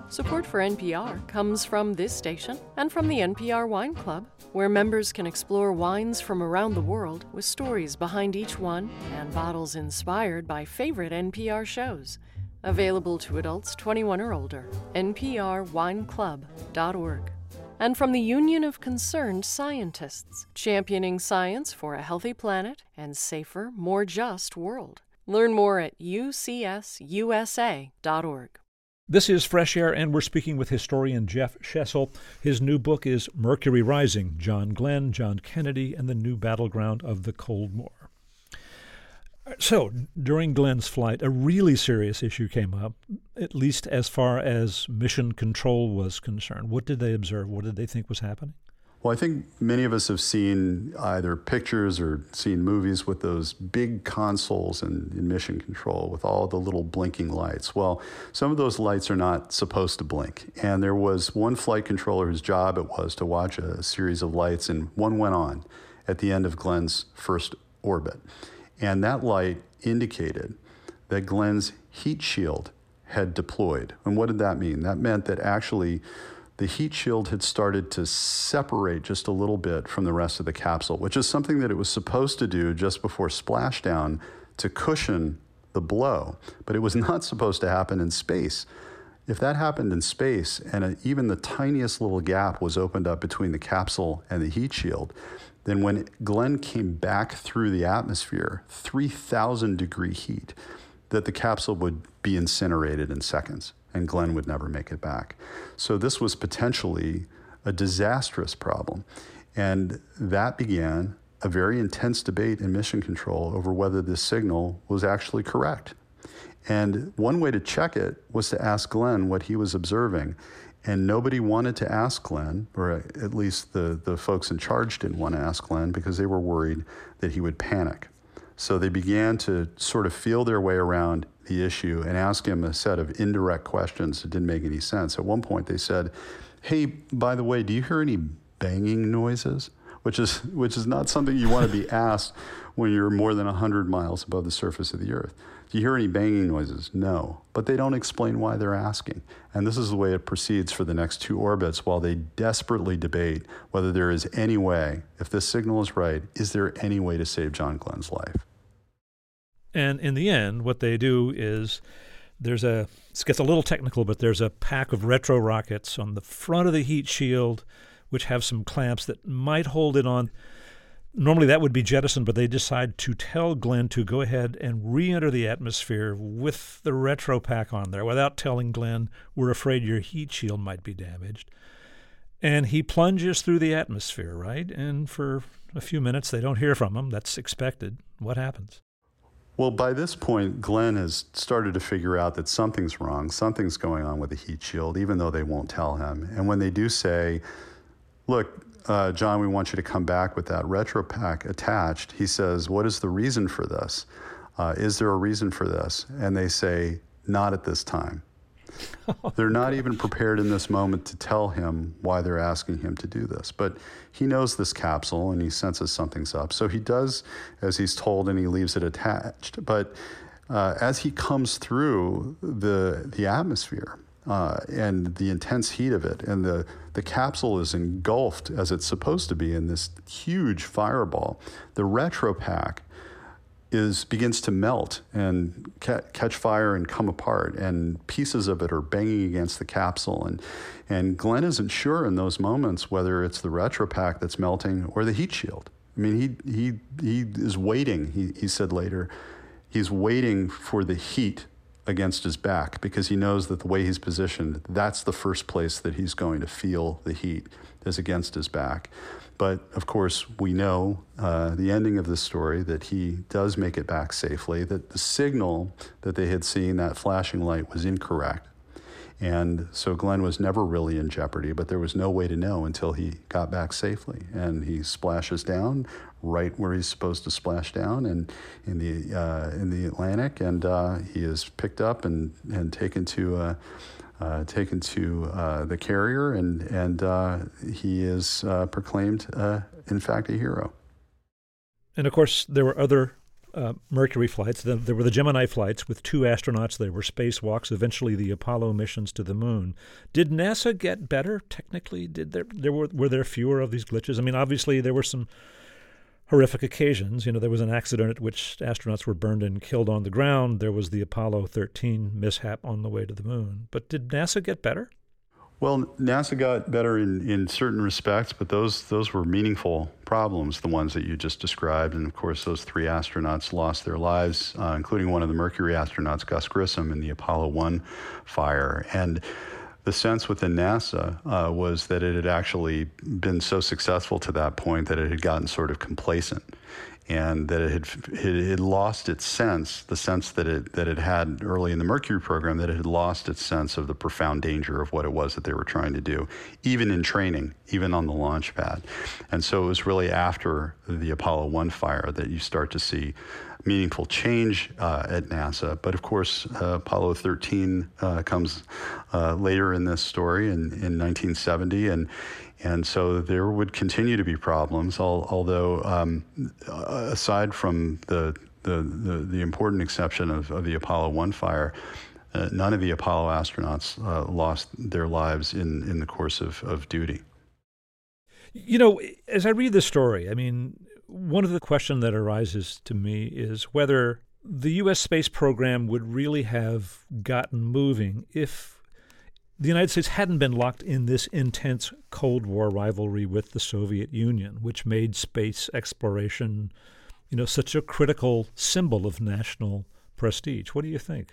Support for N P R comes from this station and from the N P R Wine Club, where members can explore wines from around the world with stories behind each one and bottles inspired by favorite N P R shows. Available to adults twenty-one or older. N P R wine club dot org. And from the Union of Concerned Scientists, championing science for a healthy planet and safer, more just world. Learn more at U C S U S A dot org. This is Fresh Air, and we're speaking with historian Jeff Shesol. His new book is Mercury Rising, John Glenn, John Kennedy, and the New Battleground of the Cold War. So, during Glenn's flight, a really serious issue came up, at least as far as mission control was concerned. What did they observe? What did they think was happening? Well, I think many of us have seen either pictures or seen movies with those big consoles in, in mission control with all the little blinking lights. Well, some of those lights are not supposed to blink. And there was one flight controller whose job it was to watch a series of lights, and one went on at the end of Glenn's first orbit. And that light indicated that Glenn's heat shield had deployed. And what did that mean? That meant that actually the heat shield had started to separate just a little bit from the rest of the capsule, which is something that it was supposed to do just before splashdown to cushion the blow. But it was not supposed to happen in space. If that happened in space and a, even the tiniest little gap was opened up between the capsule and the heat shield, then when Glenn came back through the atmosphere, three thousand degree heat, that the capsule would be incinerated in seconds, and Glenn would never make it back. So this was potentially a disastrous problem. And that began a very intense debate in mission control over whether this signal was actually correct. And one way to check it was to ask Glenn what he was observing. And nobody wanted to ask Glenn, or at least the, the folks in charge didn't want to ask Glenn because they were worried that he would panic. So they began to sort of feel their way around the issue and ask him a set of indirect questions that didn't make any sense. At one point they said, "Hey, by the way, do you hear any banging noises?" Which is which is not something you want to be asked when you're more than one hundred miles above the surface of the Earth. Do you hear any banging noises? No. But they don't explain why they're asking. And this is the way it proceeds for the next two orbits while they desperately debate whether there is any way, if this signal is right, is there any way to save John Glenn's life? And in the end, what they do is there's a, it gets a little technical, but there's a pack of retro rockets on the front of the heat shield, which have some clamps that might hold it on. Normally that would be jettisoned, but they decide to tell Glenn to go ahead and re-enter the atmosphere with the retro pack on there without telling Glenn, "We're afraid your heat shield might be damaged." And he plunges through the atmosphere, right? And for a few minutes, they don't hear from him. That's expected. What happens? Well, by this point, Glenn has started to figure out that something's wrong, something's going on with the heat shield, even though they won't tell him. And when they do say, "Look, uh, John, we want you to come back with that retro pack attached," he says, "What is the reason for this? Uh, is there a reason for this?" And they say, "Not at this time." They're not even prepared in this moment to tell him why they're asking him to do this. But he knows this capsule and he senses something's up. So he does as he's told and he leaves it attached. But uh, as he comes through the the atmosphere uh, and the intense heat of it, and the, the capsule is engulfed as it's supposed to be in this huge fireball, the retro pack is begins to melt and ca- catch fire and come apart, and pieces of it are banging against the capsule. And and Glenn isn't sure in those moments whether it's the retro pack that's melting or the heat shield. I mean, he he he is waiting. He he said later, he's waiting for the heat against his back because he knows that the way he's positioned, that's the first place that he's going to feel the heat is against his back. But, of course, we know uh, the ending of the story, that he does make it back safely, that the signal that they had seen, that flashing light, was incorrect. And so Glenn was never really in jeopardy, but there was no way to know until he got back safely. And he splashes down right where he's supposed to splash down, and in the uh, in the Atlantic, and uh, he is picked up and, and taken to... Uh, Uh, taken to uh, the carrier, and and uh, he is uh, proclaimed, uh, in fact, a hero. And of course, there were other uh, Mercury flights. Then there were the Gemini flights with two astronauts. There were spacewalks, eventually the Apollo missions to the moon. Did NASA get better technically? Did there, there were, were there fewer of these glitches? I mean, obviously there were some horrific occasions. You know, there was an accident at which astronauts were burned and killed on the ground. There was the Apollo thirteen mishap on the way to the moon. But did NASA get better? Well, NASA got better in, in certain respects, but those those were meaningful problems, the ones that you just described. And of course, those three astronauts lost their lives, uh, including one of the Mercury astronauts, Gus Grissom, in the Apollo one fire. And the sense within NASA uh, was that it had actually been so successful to that point that it had gotten sort of complacent, and that it had it had lost its sense, the sense that it that it had early in the Mercury program, that it had lost its sense of the profound danger of what it was that they were trying to do, even in training, even on the launch pad. And so it was really after the Apollo one fire that you start to see meaningful change uh, at NASA. But of course, uh, Apollo thirteen uh, comes uh, later in this story in, in nineteen seventy, and And so there would continue to be problems, although um, aside from the, the, the, the important exception of, of the Apollo one fire, uh, none of the Apollo astronauts uh, lost their lives in, in the course of, of duty. You know, as I read the story, I mean, one of the questions that arises to me is whether the U S space program would really have gotten moving if the United States hadn't been locked in this intense Cold War rivalry with the Soviet Union, which made space exploration, you know, such a critical symbol of national prestige. What do you think?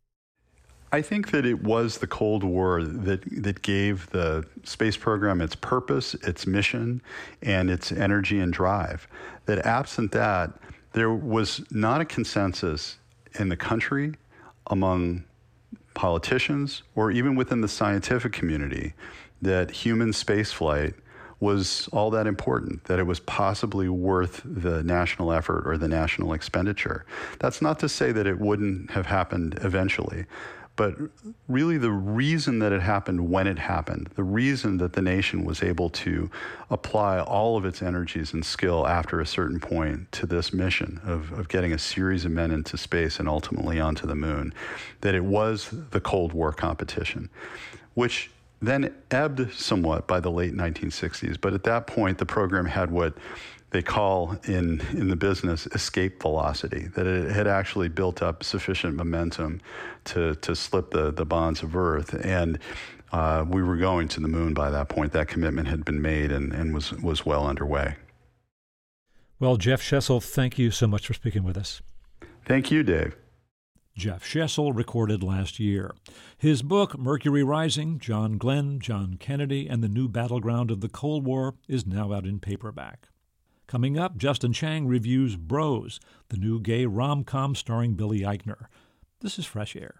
I think that it was the Cold War that that gave the space program its purpose, its mission, and its energy and drive. That absent that, there was not a consensus in the country, among politicians, or even within the scientific community, that human spaceflight was all that important, that it was possibly worth the national effort or the national expenditure. That's not to say that it wouldn't have happened eventually, but really the reason that it happened when it happened, the reason that the nation was able to apply all of its energies and skill after a certain point to this mission of, of getting a series of men into space and ultimately onto the moon, that it was the Cold War competition, which then ebbed somewhat by the late nineteen sixties. But at that point, the program had what they call in, in the business escape velocity, that it had actually built up sufficient momentum to, to slip the, the bonds of Earth. And uh, we were going to the moon by that point. That commitment had been made and, and was, was well underway. Well, Jeff Shesol, thank you so much for speaking with us. Thank you, Dave. Jeff Shesol recorded last year. His book, Mercury Rising, John Glenn, John Kennedy, and the New Battleground of the Cold War, is now out in paperback. Coming up, Justin Chang reviews Bros, the new gay rom-com starring Billy Eichner. This is Fresh Air.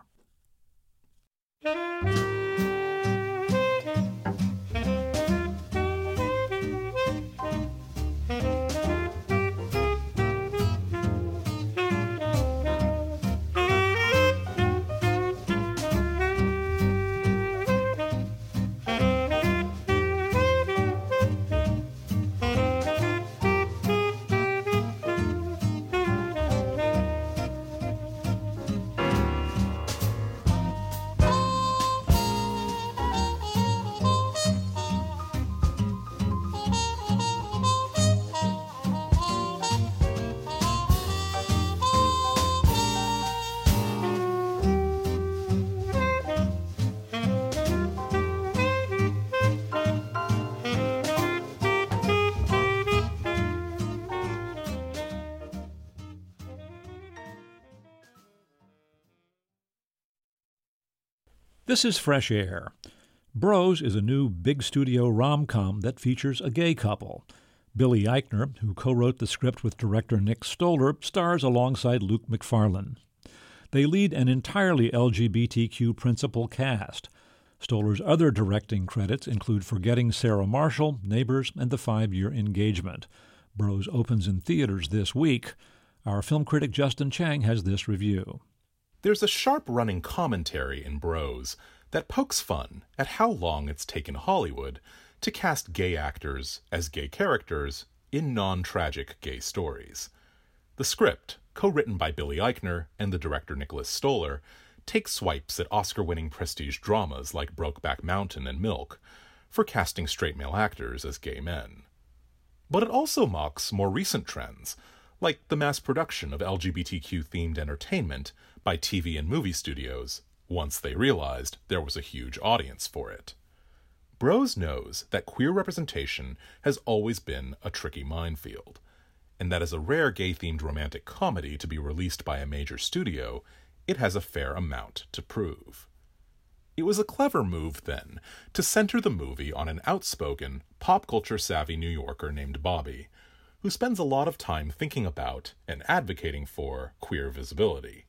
This is Fresh Air. Bros is a new big studio rom-com that features a gay couple. Billy Eichner, who co-wrote the script with director Nick Stoller, stars alongside Luke McFarlane. They lead an entirely L G B T Q principal cast. Stoller's other directing credits include Forgetting Sarah Marshall, Neighbors, and The Five-Year Engagement. Bros opens in theaters this week. Our film critic Justin Chang has this review. There's a sharp-running commentary in Bros that pokes fun at how long it's taken Hollywood to cast gay actors as gay characters in non-tragic gay stories. The script, co-written by Billy Eichner and the director Nicholas Stoller, takes swipes at Oscar-winning prestige dramas like Brokeback Mountain and Milk for casting straight male actors as gay men. But it also mocks more recent trends, like the mass production of L G B T Q-themed entertainment by T V and movie studios once they realized there was a huge audience for it. Bros knows that queer representation has always been a tricky minefield, and that as a rare gay-themed romantic comedy to be released by a major studio, it has a fair amount to prove. It was a clever move, then, to center the movie on an outspoken, pop-culture-savvy New Yorker named Bobby, who spends a lot of time thinking about and advocating for queer visibility.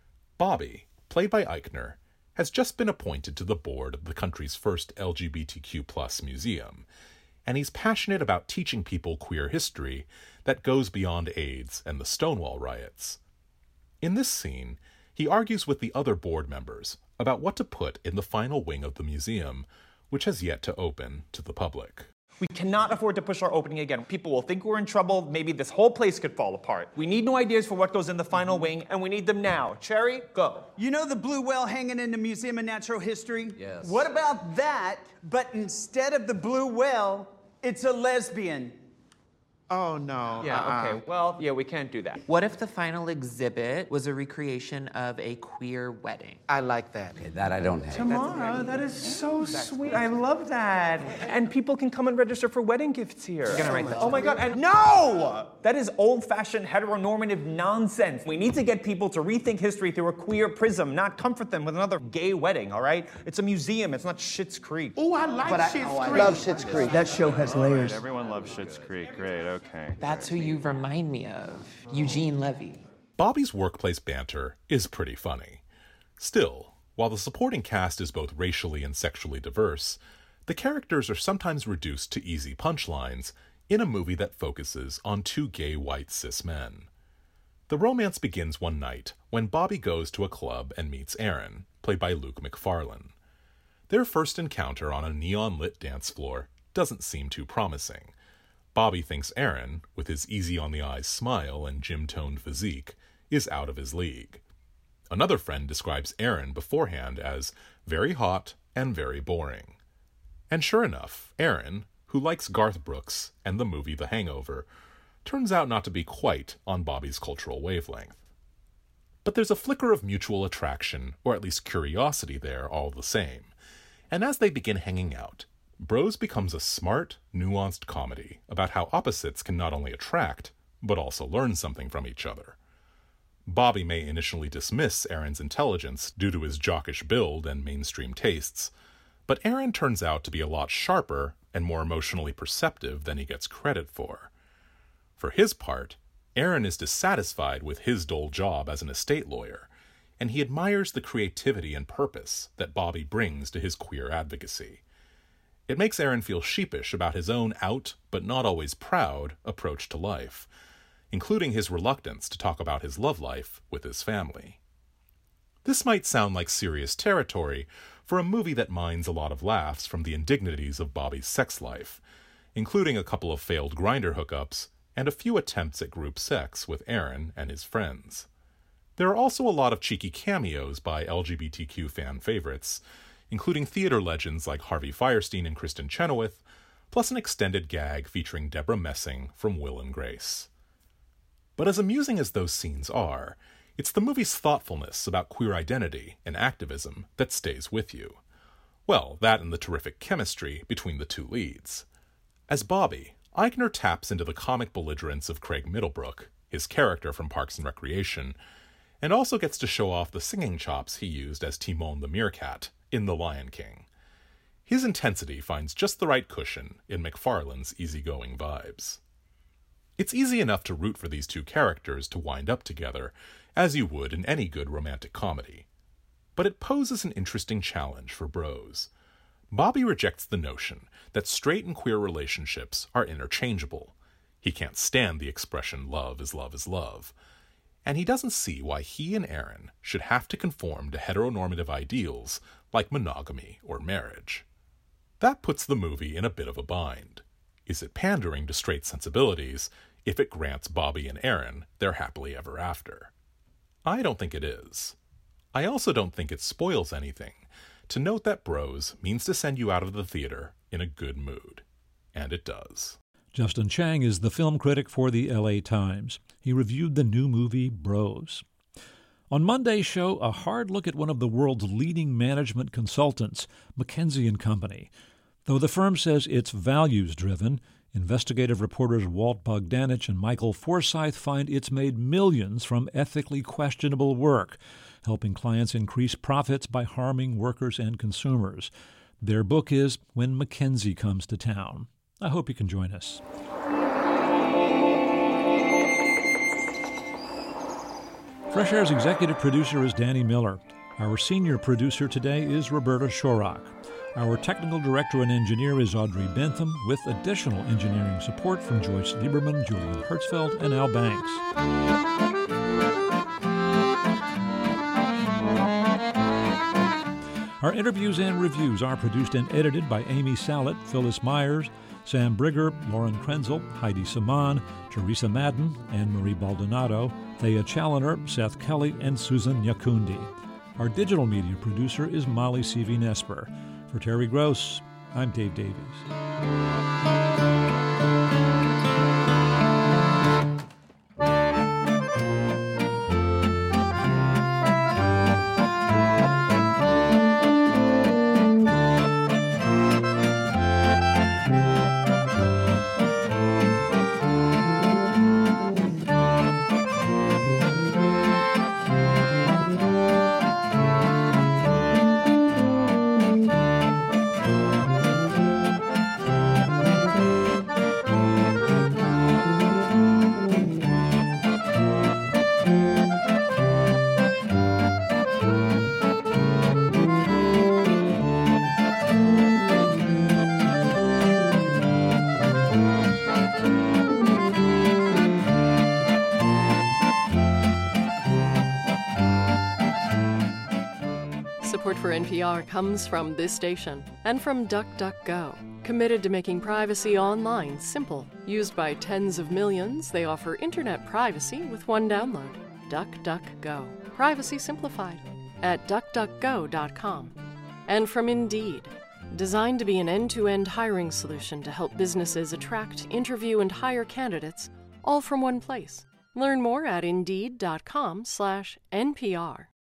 Bobby, played by Eichner, has just been appointed to the board of the country's first L G B T Q plus museum, and he's passionate about teaching people queer history that goes beyond AIDS and the Stonewall riots. In this scene, he argues with the other board members about what to put in the final wing of the museum, which has yet to open to the public. We cannot afford to push our opening again. People will think we're in trouble. Maybe this whole place could fall apart. We need new ideas for what goes in the final wing, and we need them now. Cherry, go. You know the blue whale hanging in the Museum of Natural History? Yes. What about that, but instead of the blue whale, it's a lesbian? Oh, no. Yeah, uh-uh. okay. Well, yeah, we can't do that. What if the final exhibit was a recreation of a queer wedding? I like that. Okay, that I don't have. Tamara, that is so sweet. I love that. And people can come and register for wedding gifts here. You're gonna write that. Oh my God, and no! That is old-fashioned heteronormative nonsense. We need to get people to rethink history through a queer prism, not comfort them with another gay wedding, all right? It's a museum, it's not Schitt's Creek. Oh, I like But I- Schitt's oh, I Creek. love Schitt's Creek. That show has layers. Everyone loves Schitt's Creek. Great, okay. That's who you remind me of, Eugene Levy. Bobby's workplace banter is pretty funny. Still, while the supporting cast is both racially and sexually diverse, the characters are sometimes reduced to easy punchlines in a movie that focuses on two gay white cis men. The romance begins one night when Bobby goes to a club and meets Aaron, played by Luke McFarlane. Their first encounter on a neon-lit dance floor doesn't seem too promising. Bobby thinks Aaron, with his easy-on-the-eyes smile and gym-toned physique, is out of his league. Another friend describes Aaron beforehand as very hot and very boring. And sure enough, Aaron, who likes Garth Brooks and the movie The Hangover, turns out not to be quite on Bobby's cultural wavelength. But there's a flicker of mutual attraction, or at least curiosity there all the same, and as they begin hanging out, Bros becomes a smart, nuanced comedy about how opposites can not only attract, but also learn something from each other. Bobby may initially dismiss Aaron's intelligence due to his jockish build and mainstream tastes, but Aaron turns out to be a lot sharper and more emotionally perceptive than he gets credit for. For his part, Aaron is dissatisfied with his dull job as an estate lawyer, and he admires the creativity and purpose that Bobby brings to his queer advocacy. It makes Aaron feel sheepish about his own out, but not always proud, approach to life, including his reluctance to talk about his love life with his family. This might sound like serious territory for a movie that mines a lot of laughs from the indignities of Bobby's sex life, including a couple of failed Grindr hookups and a few attempts at group sex with Aaron and his friends. There are also a lot of cheeky cameos by L G B T Q fan favorites, including theater legends like Harvey Fierstein and Kristen Chenoweth, plus an extended gag featuring Deborah Messing from Will and Grace. But as amusing as those scenes are, it's the movie's thoughtfulness about queer identity and activism that stays with you. Well, that and the terrific chemistry between the two leads. As Bobby, Eichner taps into the comic belligerence of Craig Middlebrook, his character from Parks and Recreation, and also gets to show off the singing chops he used as Timon the Meerkat in The Lion King. His intensity finds just the right cushion in McFarlane's easygoing vibes. It's easy enough to root for these two characters to wind up together, as you would in any good romantic comedy. But it poses an interesting challenge for Bros. Bobby rejects the notion that straight and queer relationships are interchangeable. He can't stand the expression love is love is love. And he doesn't see why he and Aaron should have to conform to heteronormative ideals like monogamy or marriage. That puts the movie in a bit of a bind. Is it pandering to straight sensibilities if it grants Bobby and Aaron their happily ever after. I don't think it is. I also don't think it spoils anything to note that Bros means to send you out of the theater in a good mood. And it does. Justin Chang is the film critic for the L A Times. He reviewed the new movie Bros. On Monday's show, a hard look at one of the world's leading management consultants, McKinsey and Company. Though the firm says it's values-driven, investigative reporters Walt Bogdanich and Michael Forsythe find it's made millions from ethically questionable work, helping clients increase profits by harming workers and consumers. Their book is When McKinsey Comes to Town. I hope you can join us. Fresh Air's executive producer is Danny Miller. Our senior producer today is Roberta Shorak. Our technical director and engineer is Audrey Bentham, with additional engineering support from Joyce Lieberman, Julian Hertzfeld, and Al Banks. Our interviews and reviews are produced and edited by Amy Sallet, Phyllis Myers, Sam Brigger, Lauren Krenzel, Heidi Saman, Teresa Madden, Anne-Marie Baldonado, Thea Challoner, Seth Kelly, and Susan Nyakundi. Our digital media producer is Molly C V. Nesper. For Terry Gross, I'm Dave Davies. Support for N P R comes from this station and from DuckDuckGo, committed to making privacy online simple. Used by tens of millions, they offer internet privacy with one download. DuckDuckGo. Privacy simplified at duck duck go dot com. And from Indeed, designed to be an end-to-end hiring solution to help businesses attract, interview, and hire candidates, all from one place. Learn more at indeed dot com slash N P R.